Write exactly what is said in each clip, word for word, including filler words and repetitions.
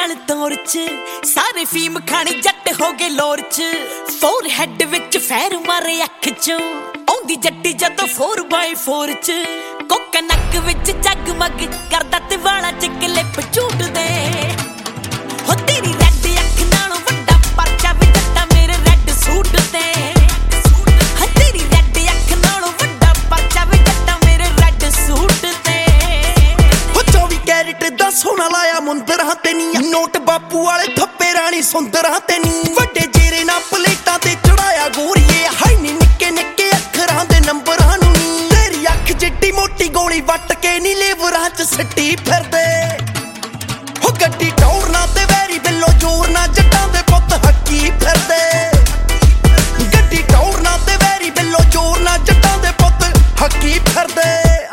चल तौर च सारे फीम खानी जट हो गए लोर च फोर हैड विच फैर मारे अख चों औंदी जट्टी जदों फोर बाय फोर च कोक नक विच जगमग करदा ते वाला च क्लिप झूट दे हो तेरी रैड अख नालों वड्डा परचा वी जट्टा मेरे रैड सूट ते हो तेरी रैड अख नालों वड्डा परचा वी जट्टा मेरे रैड सूट ते हो चौबी कैरेट दा सोना लाया मुंदर हां ते नी नोट बापू वाले थप्पे रानी सुंदर हां ते नी वड्डे जेरे ना प्लेटां ते चढ़ाया गोरीए हाय नी निक्के निक्के अखरां दे नंबरां नूं नी तेरी अख जिड्डी मोटी गोली वट के नी लेवरां च सट्टी फिरदे हो गड्डी टौर ना ते वैरी बिल्लो जोर ना जट्टां दे पुੱਤ हक्की फिरदे गड्डी टौर ना ते वैरी बिल्लो जोर ना जट्टां दे पुੱਤ हक्की फिरदे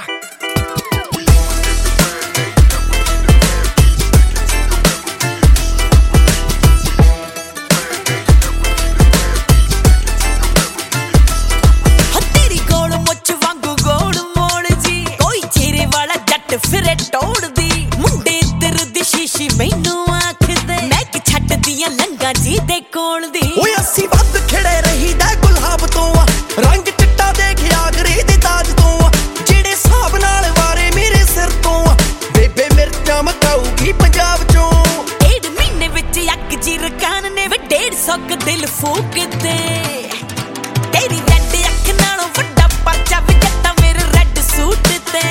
फिरे टोड़ दी मुंडे इधर दी शीशी मैनू आखदे मैं कि छड्ड दियां लंगा जी दे कोल दी ओए अस्सी वध खिड़े रहीदा गुलाब तो रंग चिट्टा देख आगरे दे ताज तो जेड़े साहब नाल वारे मेरे सिर तो बेबे मिर्चा मकाऊगी पंजाब चों डेढ़ महीने विच अग जी रकान ने वे डेढ़ सौ क दिल फूक दे तेरी रैड अख नालों वड्डा परचा वी जट्टा मेरे रैड सूट ते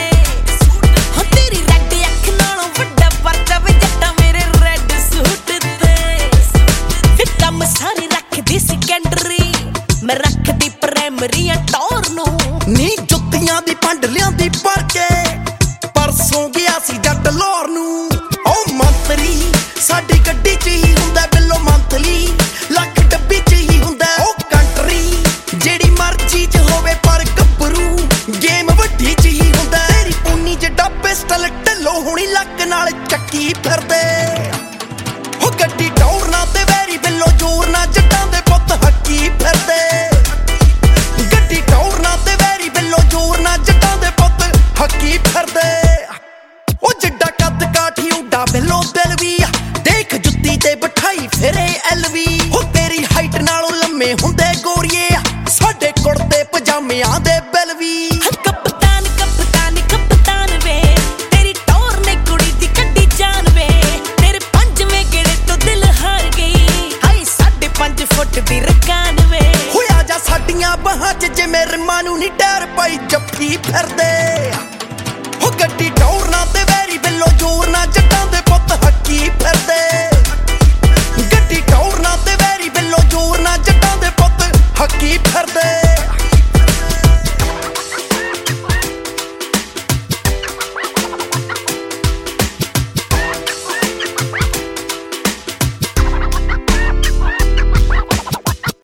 सारी रखदी सिकंडरी मैं रखदी प्राइमरी टौर नू नी जुत्तियां दी पंड लियांदी भर के परसों गया सी जट लाहौर नू ओ मंतरी साडी गड्डी च ही हुंदा बिल्लो मंथली लख डब्बी च ही हुंदा ओ कंट्री जेड़ी मर्जी च होवे पर गब्बरू गेम वड्डी च ही हुंदा तेरी पूनी जिड्डा पिस्टल ढिल्लो होनी लक नाल चक्की फिरदे हो गड्डी टौर ना ते वैरी बिल्लो जोर ना जट्टां दे पुੱਤ हक्की फिरदे गड्डी टौर ना ते वैरी बिल्लो जोर ना जट्टां दे पुੱਤ हक्की फिरदे ओ जिड्डा कद काठी उड्डा बिल्लो दिल वी देख जुत्ती ते बिठाई फिरे एलवी हो तेरी हाइट नालों लम्मे हुंदे गोरीए साडे कुड़ते पजामियां दे बिल वी कप्तान कप्तान कप्तान वे तेरी टौर ने कुड़ी दी कड्डी जान वे तेरे पंजवें गेड़े तो दिल हार गई हाय साढ़े पंज फुट दी रकान वे होया जा साडियां बाहां च जिवें रिमां नूं नी टैर पाई जफ्फी फिरदे हो गड्डी टौर ना ते वैरी बिल्लो जोर ना जट्टां दे पुੱਤ हक्की